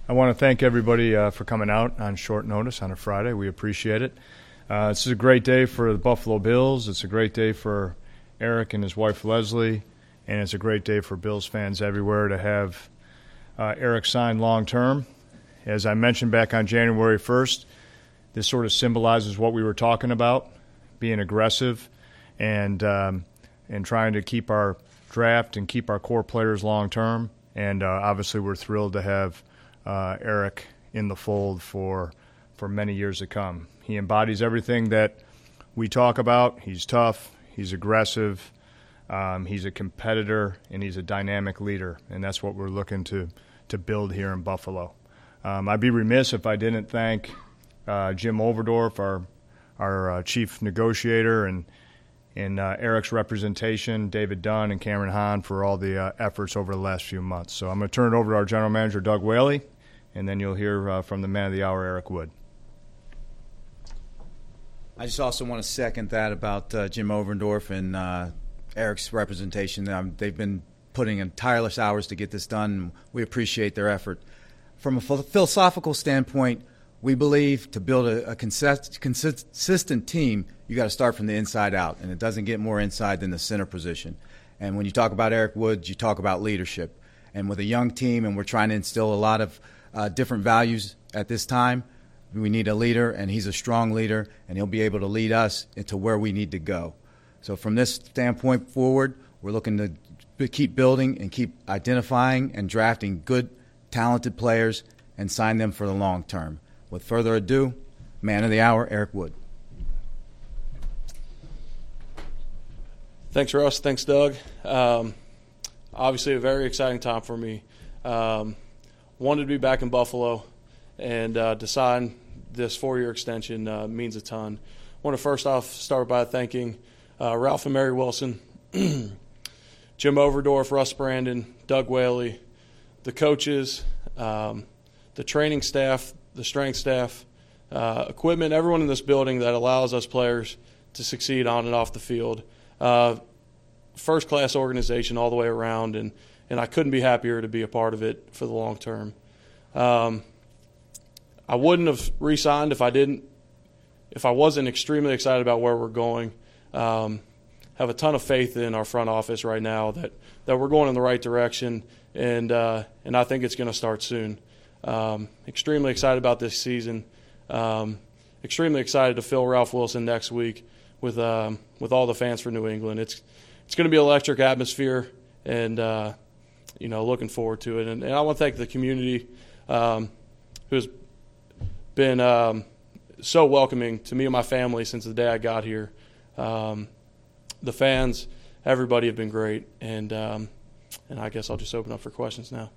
I want to thank everybody for coming out on short notice on a Friday. We appreciate it. This is a great day for the Buffalo Bills. It's a great day for Eric and his wife Leslie, and it's a great day for Bills fans everywhere to have Eric sign long-term. As I mentioned back on January 1st, this sort of symbolizes what we were talking about, being aggressive and trying to keep our draft and keep our core players long-term. And obviously we're thrilled to have Eric in the fold for many years to come. He embodies everything that we talk about. He's tough, he's aggressive, he's a competitor, and he's a dynamic leader, and that's what we're looking to build here in Buffalo. I'd be remiss if I didn't thank Jim Overdorf, our chief negotiator, and Eric's representation, David Dunn and Cameron Hahn, for all the efforts over the last few months. So I'm going to turn it over to our general manager, Doug Whaley, and then you'll hear from the man of the hour, Eric Wood. I just also want to second that about Jim Overdorf and Eric's representation. They've been putting in tireless hours to get this done, and we appreciate their effort. From a philosophical standpoint, we believe to build a consistent team, you got to start from the inside out, and it doesn't get more inside than the center position. And when you talk about Eric Wood, you talk about leadership. And with a young team, and we're trying to instill a lot of different values at this time, we need a leader, and he's a strong leader, and he'll be able to lead us into where we need to go. So from this standpoint forward, we're looking to keep building and keep identifying and drafting good, talented players and sign them for the long term. With further ado, man of the hour, Eric Wood. Thanks, Russ. Thanks, Doug. Obviously a very exciting time for me. Wanted to be back in Buffalo, and to sign this 4-year extension means a ton. I want to first off start by thanking Ralph and Mary Wilson, Jim Overdorf, Russ Brandon, Doug Whaley, the coaches, the training staff, the strength staff, equipment, everyone in this building that allows us players to succeed on and off the field. First-class organization all the way around, and I couldn't be happier to be a part of it for the long term. I wouldn't have re-signed if I wasn't extremely excited about where we're going. Have a ton of faith in our front office right now that we're going in the right direction, and I think it's going to start soon. Extremely excited about this season. Extremely excited to fill Ralph Wilson next week with all the fans for New England. It's going to be an electric atmosphere, and looking forward to it. And I want to thank the community who's been so welcoming to me and my family since the day I got here. The fans, everybody have been great, and I guess I'll just open up for questions now.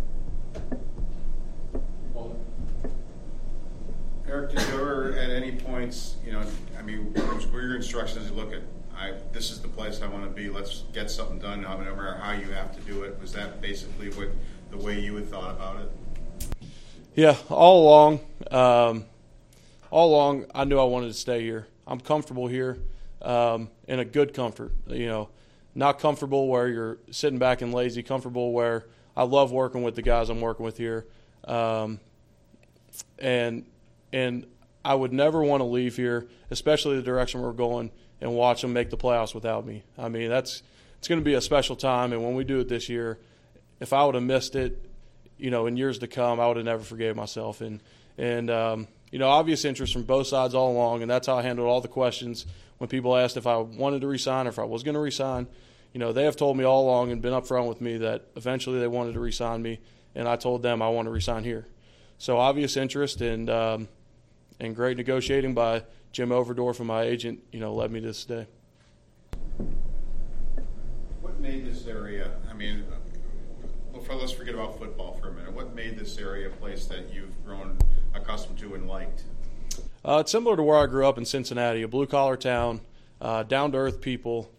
Eric, did you ever at any points, were your instructions to look at, this is the place I want to be, let's get something done, no matter how you have to do it? Was that basically the way you had thought about it? Yeah, all along, I knew I wanted to stay here. I'm comfortable here, in a good comfort. Not comfortable where you're sitting back and lazy. Comfortable where I love working with the guys I'm working with here, and I would never want to leave here, especially the direction we're going, and watch them make the playoffs without me. I mean, it's going to be a special time, and when we do it this year, if I would have missed it, in years to come, I would have never forgave myself. And obvious interest from both sides all along, and that's how I handled all the questions when people asked if I wanted to resign or if I was going to resign. They have told me all along and been upfront with me that eventually they wanted to resign me, and I told them I want to resign here. So obvious interest and great negotiating by Jim Overdorf and my agent, led me to this day. What made this area, let's forget about football for a minute. What made this area a place that you've grown accustomed to and liked? It's similar to where I grew up in Cincinnati, a blue-collar town, down-to-earth people,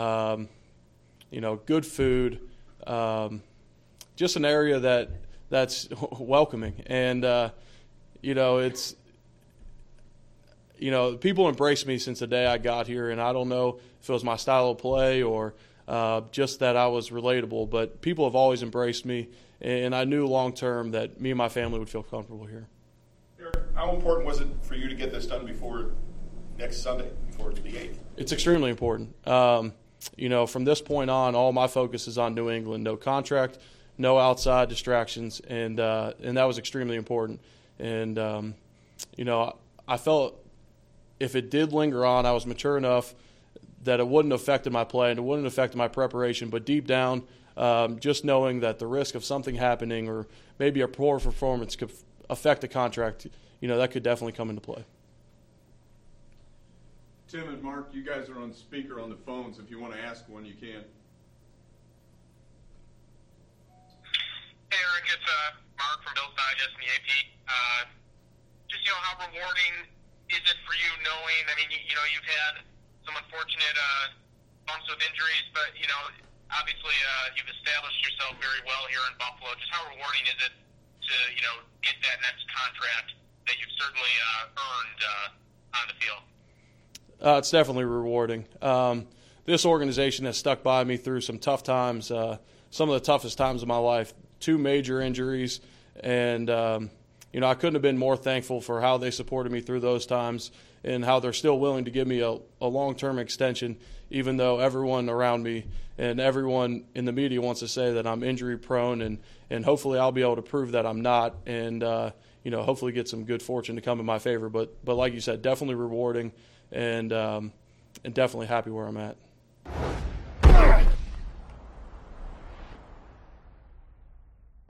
good food, just an area that's welcoming. And, it's people embraced me since the day I got here, and I don't know if it was my style of play or just that I was relatable, but people have always embraced me, and I knew long term that me and my family would feel comfortable here. Eric, how important was it for you to get this done before next Sunday, before the 8th? It's extremely important. From this point on, all my focus is on New England. No contract, no outside distractions, and that was extremely important. And I felt if it did linger on, I was mature enough that it wouldn't have affected my play and it wouldn't have affected my preparation. But deep down, just knowing that the risk of something happening or maybe a poor performance could affect the contract, that could definitely come into play. Tim and Mark, you guys are on speaker on the phones. If you want to ask one, you can. Hey, Eric, it's Mark from Bill's Digest and the AP. How rewarding is it for you knowing, you've had some unfortunate bumps with injuries, but, obviously you've established yourself very well here in Buffalo. Just how rewarding is it to, get that next contract that you've certainly earned on the field? It's definitely rewarding. This organization has stuck by me through some tough times, some of the toughest times of my life, 2 major injuries, and I couldn't have been more thankful for how they supported me through those times and how they're still willing to give me a long-term extension, even though everyone around me and everyone in the media wants to say that I'm injury-prone, and hopefully I'll be able to prove that I'm not, and hopefully get some good fortune to come in my favor. But like you said, definitely rewarding, and definitely happy where I'm at.